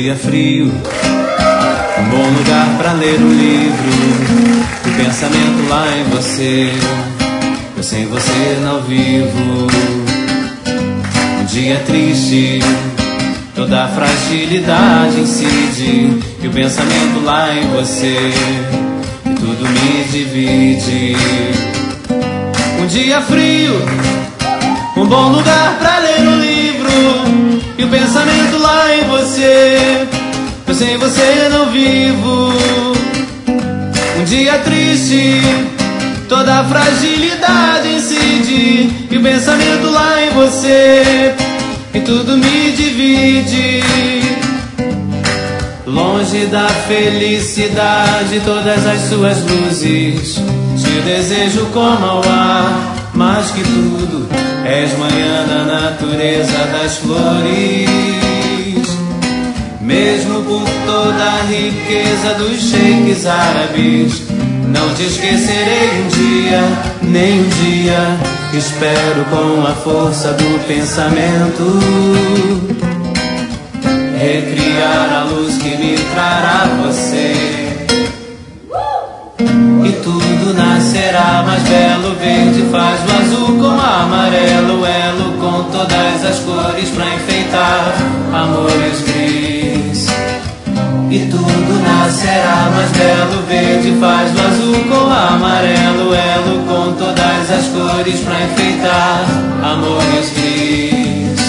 dia frio, um bom lugar pra ler um livro, o pensamento lá em você, eu sem você não vivo. Um dia triste, toda a fragilidade incide, e o pensamento lá em você, e tudo me divide. Um dia frio, um bom lugar pra ler um livro, e o pensamento lá em você, eu sem você não vivo. Um dia triste, toda a fragilidade incide, e o pensamento lá em você, e tudo me divide. Longe da felicidade, todas as suas luzes, te desejo como ao ar, mais que tudo, és manhã na natureza das flores. Mesmo por toda a riqueza dos sheiks árabes, não te esquecerei um dia, nem um dia. Espero com a força do pensamento recriar a luz que me trará você. E tudo nascerá mais belo, verde faz o azul com amarelo, elo com todas as cores pra enfeitar amores gris. E tudo nascerá mais belo, verde faz o azul com amarelo, elo com todas as cores pra enfeitar amores gris.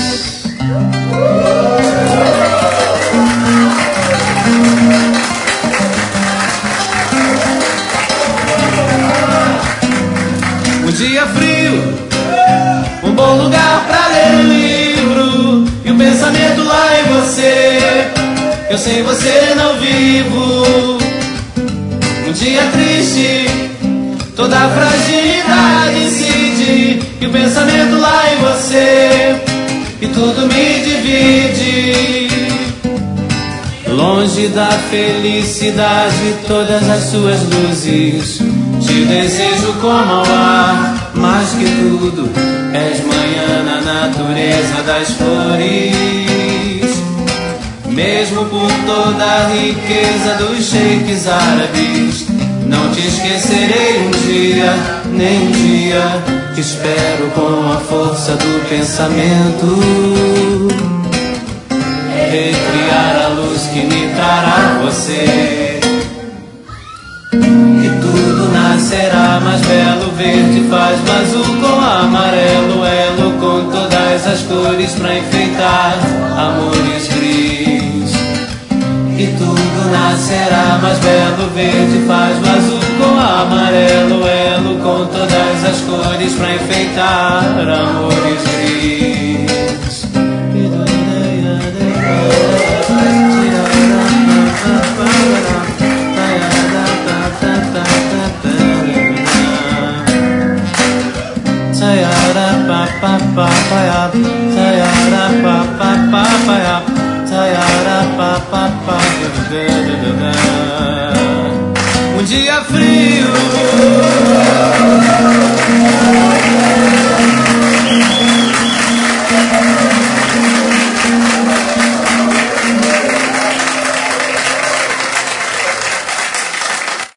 Um dia frio, um bom lugar pra ler um livro, e o pensamento lá em você, eu sem você não vivo. Um dia triste, toda a fragilidade incide, e o pensamento lá em você, e tudo me divide. Longe da felicidade, todas as suas luzes, te desejo como ao ar, mais que tudo, és manhã na natureza das flores. Mesmo por toda a riqueza dos sheiks árabes, não te esquecerei um dia, nem um dia. Te espero com a força do pensamento recriar a luz que me trará você. E tudo nascerá mais belo, verde faz o azul com amarelo, elo com todas as cores pra enfeitar amores gris. E tudo nascerá mais belo, verde faz o azul com amarelo, elo com todas as cores pra enfeitar amores gris. Um dia frio,